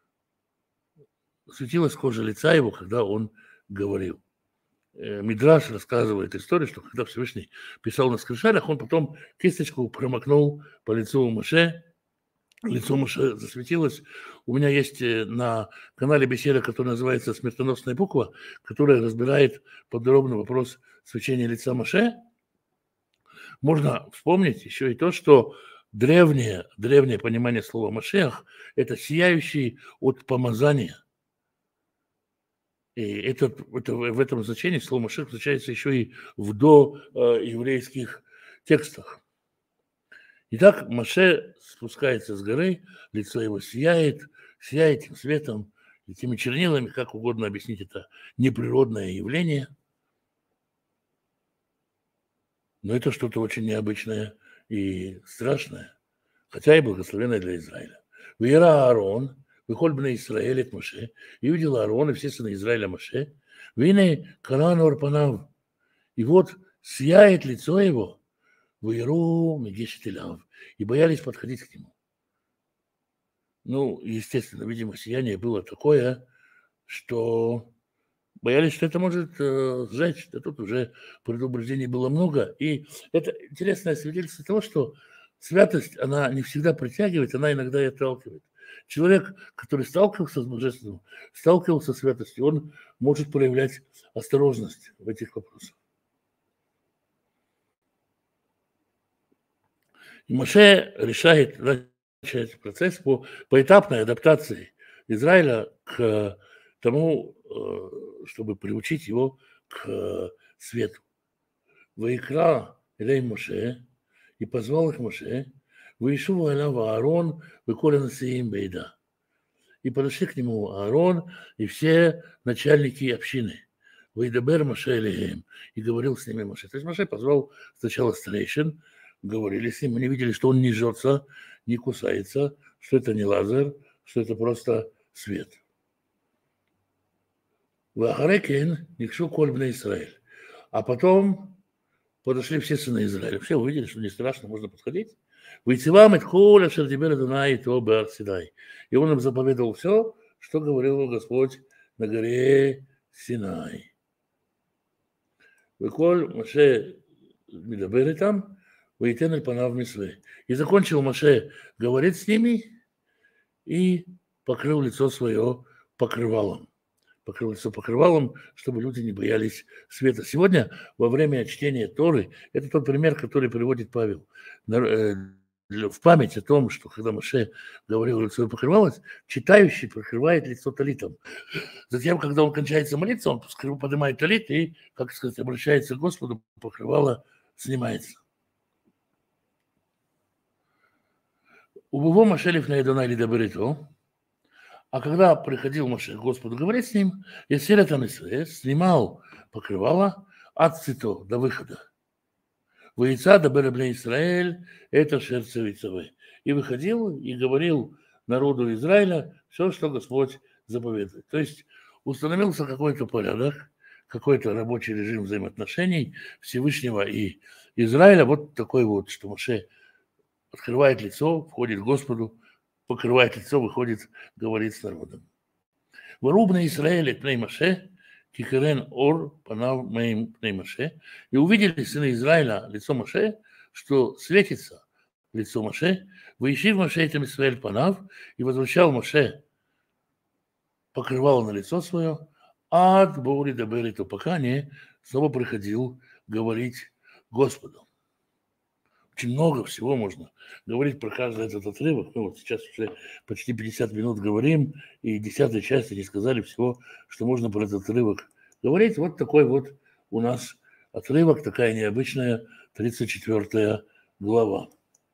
кожа лица его, когда он говорил. Мидраш рассказывает историю, что когда Всевышний писал на скрижалях, он потом кисточку промокнул по лицу Моше, лицо Моше засветилось. У меня есть на канале беседа, которая называется «Смертоносная буква», которая разбирает подробно вопрос свечения лица Моше. Можно вспомнить еще и то, что древнее понимание слова «Машех» – это сияющий от помазания. И в этом значении слово «Машех» встречается еще и в доеврейских текстах. Итак, Моше спускается с горы, лицо его сияет этим светом, этими чернилами, как угодно объяснить это неприродное явление. Но это что-то очень необычное и страшное, хотя и благословенное для Израиля. Вера Аарон, выхоль бне Исраэль от Моше, и увидел Аарон и все сыны Израиля Моше, вине Каран Орпанав, и вот сияет лицо его, Ваеру Мегешет Илав, и боялись подходить к нему. Ну, естественно, видимо, сияние было такое, что боялись, что это может сжечь. Да тут уже предупреждений было много. И это интересное свидетельство того, что святость, она не всегда притягивает, она иногда и отталкивает. Человек, который сталкивался с божественным, сталкивался с святостью, он может проявлять осторожность в этих вопросах. И Моше решает начать процесс по поэтапной адаптации Израиля к тому, чтобы приучить его к свету. Ваикра Элей Моше, и позвал их Моше, Ваишуву Алав Аарон, выколен Сеим Бейда. И подошли к нему Аарон и все начальники общины. Вайдабер Моше Элеем. И говорил с ними Моше. То есть Моше позвал сначала старейшин, говорили с ним, они видели, что он не жжется, не кусается, что это не лазер, что это просто свет. Вахарекен никшу коль бне Израиль. А потом подошли все сыны Израиля. Все увидели, что не страшно, можно подходить. Вытивам от коля шердибер Дунай то Беар Синай. И он им заповедовал все, что говорил Господь на горе Синай. Выколь Моше медабер там, выйтен аль панав мисве. И закончил Моше говорить с ними и покрыл лицо свое покрывалом. Покрыл лицо покрывалом, чтобы люди не боялись света. Сегодня во время чтения Торы, это тот пример, который приводит Павел, в память о том, что когда Моше говорил, лицо покрывалось, читающий покрывает лицо талитом. Затем, когда он кончается молиться, он поднимает талит и, как сказать, обращается к Господу, покрывало снимается. Убого Моше лифней Адонай лидаберито. А когда приходил Моше к Господу говорить с ним, Ясиля Танисре снимал покрывало от цветов до выхода. Воица до Беребне Израиль, это шерцевицевы. И выходил и говорил народу Израиля все, что Господь заповедует. То есть установился какой-то порядок, какой-то рабочий режим взаимоотношений Всевышнего и Израиля. Вот такой вот, что Моше открывает лицо, входит к Господу, покрывает лицо, выходит, говорит с народом. Вырубный Израиль от Моше, Кикерен Ор, Панав Моим Моше, и увидели сыны Израиля лицо Моше, что светится лицо Моше, выищив Моше этим Израиль Панав, и возвращал Моше, покрывал на лицо свое, от Боури до Бериту, пока не снова приходил говорить Господу. Очень много всего можно говорить про каждый этот отрывок. Мы вот сейчас уже почти 50 минут говорим, и 10-й части не сказали всего, что можно про этот отрывок говорить. Вот такой вот у нас отрывок, такая необычная 34 глава.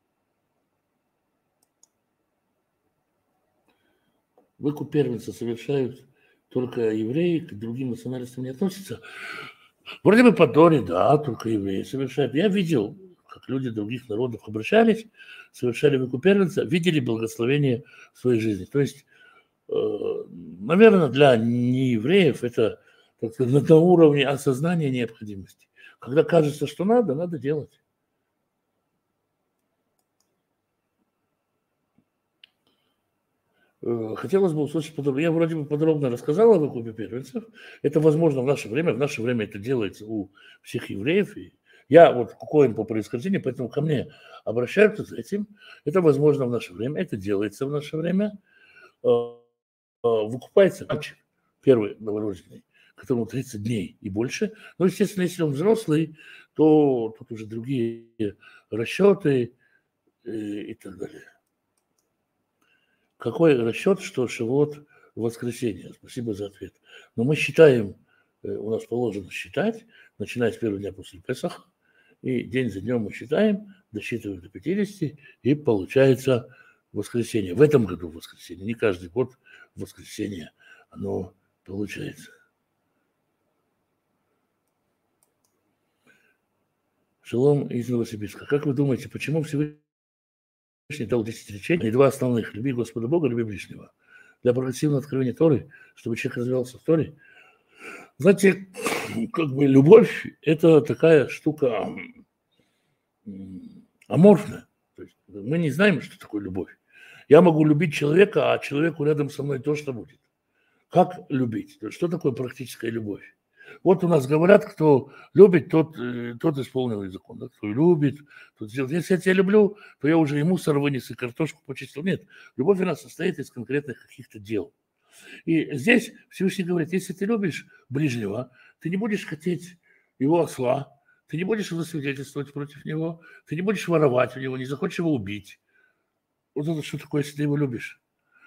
Выкуп первенца совершают только евреи, к другим национальностям не относятся. Вроде бы по Торе, да, только евреи совершают. Я видел, как люди других народов обращались, совершали выкуп первенца, видели благословение в своей жизни. То есть, наверное, для неевреев это, так сказать, на уровне осознания необходимости. Когда кажется, что надо делать. Хотелось бы услышать подробно. Я вроде бы подробно рассказал о выкупе первенцев. Это возможно в наше время. В наше время это делается у всех евреев. И я вот коэн по происхождению, поэтому ко мне обращаются с этим. Это возможно в наше время. Это делается в наше время. Выкупается мальчик, первый новорожденный, которому 30 дней и больше. Но, естественно, если он взрослый, то тут уже другие расчеты и так далее. Какой расчет, что Шивот в воскресенье? Спасибо за ответ. Но мы считаем, у нас положено считать, начиная с первого дня после Песаха, и день за днем мы считаем, досчитываем до 50, и получается воскресенье. В этом году воскресенье, не каждый год воскресенье оно получается. Шалом из Новосибирска. Как вы думаете, почему Всевышний дал 10 речений и 2 основных? Люби Господа Бога, люби ближнего. для прогрессивного откровения Торы, чтобы человек развивался в Торе. Знаете, как бы любовь – это такая штука аморфная. То есть мы не знаем, что такое любовь. Я могу любить человека, а человеку рядом со мной то, что будет. Как любить? То есть, что такое практическая любовь? Вот у нас говорят, кто любит, тот исполнил закон. Да? Кто любит, тот сделает. Если я тебя люблю, то я уже ему сор вынес и картошку почистил. Нет, любовь у нас состоит из конкретных каких-то дел. И здесь Всевышний говорит, если ты любишь ближнего, ты не будешь хотеть его осла, ты не будешь засвидетельствовать против него, ты не будешь воровать у него, не захочешь его убить. Вот это что такое, если ты его любишь?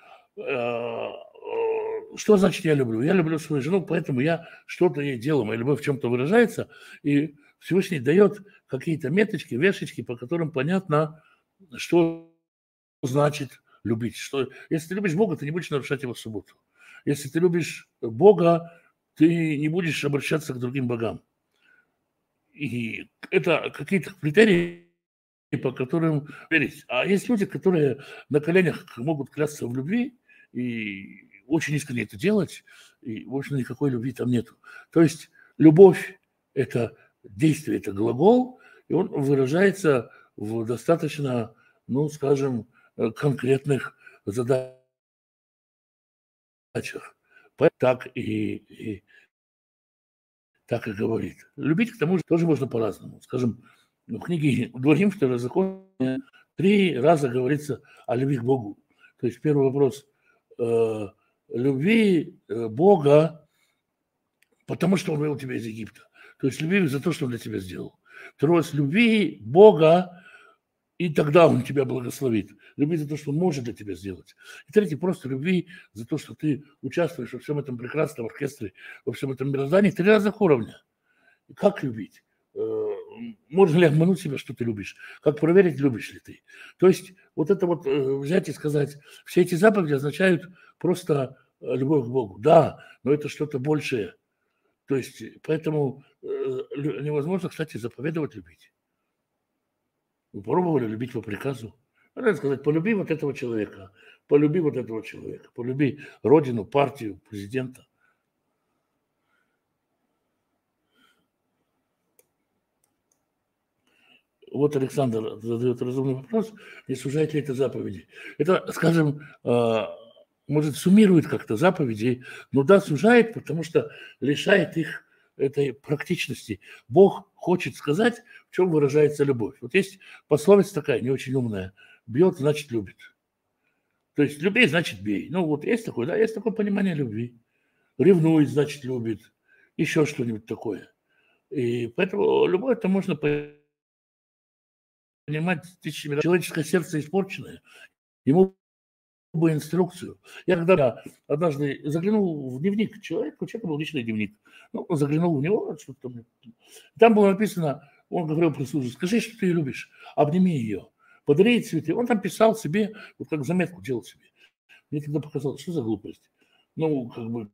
Что значит я люблю? Я люблю свою жену, поэтому я что-то ей делаю. Моя любовь в чем-то выражается, и Всевышний дает какие-то меточки, вешечки, по которым понятно, что значит любить. Что, если ты любишь Бога, ты не будешь нарушать его субботу. Если ты любишь Бога, ты не будешь обращаться к другим богам. И это какие-то критерии, по которым верить. А есть люди, которые на коленях могут клясться в любви и очень искренне это делать, и, в общем, никакой любви там нету. То есть любовь – это действие, это глагол, и он выражается в достаточно, ну, скажем, конкретных задачах. Так так и говорит. Любить, к тому же, тоже можно по-разному. Скажем, в книге «Дворим», второй закон, 3 раза говорится о любви к Богу. То есть первый вопрос любви Бога, потому что Он вывел тебя из Египта. То есть любви за то, что Он для тебя сделал. Второй вопрос любви Бога, и тогда Он тебя благословит. Любви за то, что Он может для тебя сделать. И третий, просто любви за то, что ты участвуешь во всем этом прекрасном оркестре, во всем этом мироздании 3 разных уровня. Как любить? Можно ли обмануть себя, что ты любишь? Как проверить, любишь ли ты? То есть вот это вот взять и сказать, все эти заповеди означают просто любовь к Богу. Да, но это что-то большее. То есть поэтому невозможно, кстати, заповедовать любить. Вы пробовали любить по приказу? Надо сказать, полюби вот этого человека, полюби вот этого человека, полюби родину, партию, президента. Вот Александр задает разумный вопрос, не сужает ли это заповеди. Это, скажем, может, суммирует как-то заповеди, но да, сужает, потому что лишает их этой практичности. Бог хочет сказать, в чем выражается любовь. Вот есть пословица такая, не очень умная. Бьет, значит, любит. То есть люби, значит, бей. Ну вот есть такое, да, есть такое понимание любви. Ревнует, значит, любит. Еще что-нибудь такое. И поэтому любовь это можно понимать тысячами раз. Человеческое сердце испорченное. Ему бы инструкцию. Я когда однажды заглянул в дневник человека, у человека был личный дневник. Ну, заглянул в него, что-то там было написано, он говорил прислужу, скажи, что ты ее любишь, обними ее, подари ей цветы. Он там писал себе, вот как заметку делал себе. Мне тогда показалось, что за глупость. Ну, как бы,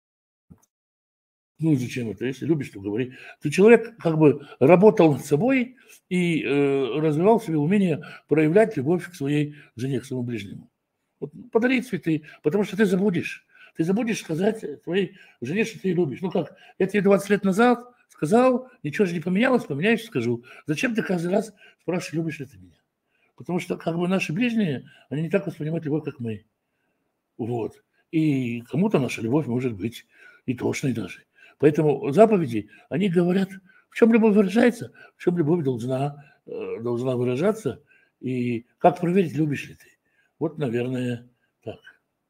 ну зачем это? Если любишь, то говори. То человек как бы работал над собой и развивал в себе умение проявлять любовь к своей жене, к своему ближнему. Вот подари цветы, потому что ты забудешь. Ты забудешь сказать твоей жене, что ты ее любишь. Ну как, я тебе 20 лет назад сказал, ничего же не поменялось, поменяешь, скажу. Зачем ты каждый раз спрашиваешь, любишь ли ты меня? Потому что как бы наши ближние, они не так воспринимают любовь, как мы. Вот. И кому-то наша любовь может быть и тошной даже. Поэтому заповеди, они говорят, в чем любовь выражается, в чем любовь должна выражаться, и как проверить, любишь ли ты. Вот, наверное, так.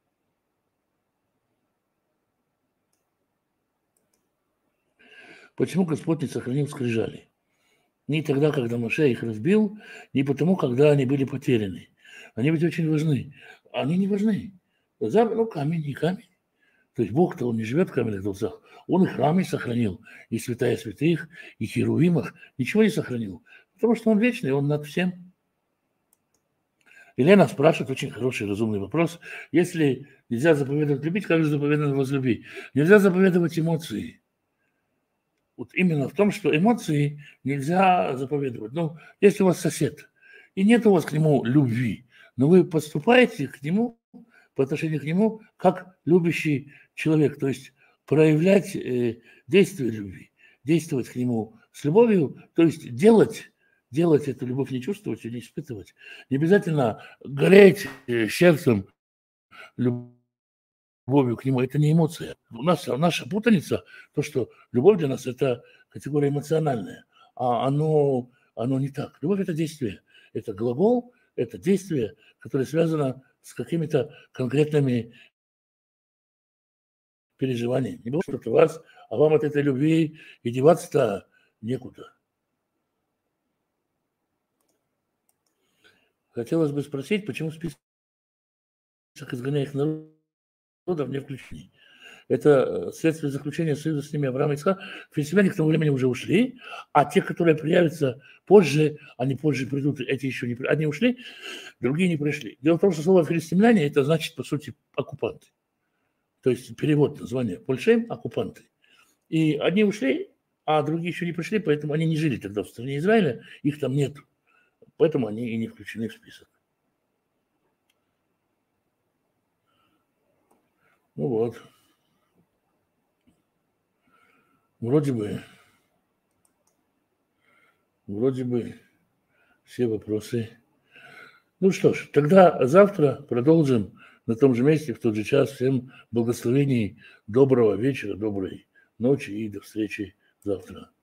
Почему Господь не сохранил скрижали? Не тогда, когда Моше их разбил, не потому, когда они были потеряны. Они ведь очень важны. Они не важны. Ну, камень и камень. То есть Бог-то, Он не живет в каменных дворцах. Он и храмы сохранил, и святая святых, и херувимах. Ничего не сохранил. Потому что Он вечный, Он над всем. Елена спрашивает очень хороший, разумный вопрос. Если нельзя заповедовать любить, как же заповедано возлюби? Нельзя заповедовать эмоции. Вот именно в том, что эмоции нельзя заповедовать. Ну, если у вас сосед, и нет у вас к нему любви, но вы поступаете к нему по отношению к нему как любящий человек, то есть проявлять действие любви, действовать к нему с любовью, то есть делать эту любовь, не чувствовать и не испытывать. Не обязательно гореть сердцем любовью к нему, это не эмоция. У нас наша путаница, то, что любовь для нас – это категория эмоциональная, а оно не так. Любовь – это действие, это глагол, это действие, которое связано с какими-то конкретными переживаниями. Не было что-то у вас, а вам от этой любви и деваться-то некуда. Хотелось бы спросить, почему список изгоняемых народов не включений? Это следствие заключения союза с ними Авраама и Ицхака. Филистимляне к тому времени уже ушли, а те, которые появятся позже, они позже придут, эти еще не пришли. Одни ушли, другие не пришли. Дело в том, что слово филистимляне, это значит, по сути, оккупанты. То есть перевод названия Польшем – оккупанты. И одни ушли, а другие еще не пришли, поэтому они не жили тогда в стране Израиля, их там нет. Поэтому они и не включены в список. Ну вот. Вроде бы все вопросы. Ну что ж, тогда завтра продолжим на том же месте, в тот же час. Всем благословений, доброго вечера, доброй ночи и до встречи завтра.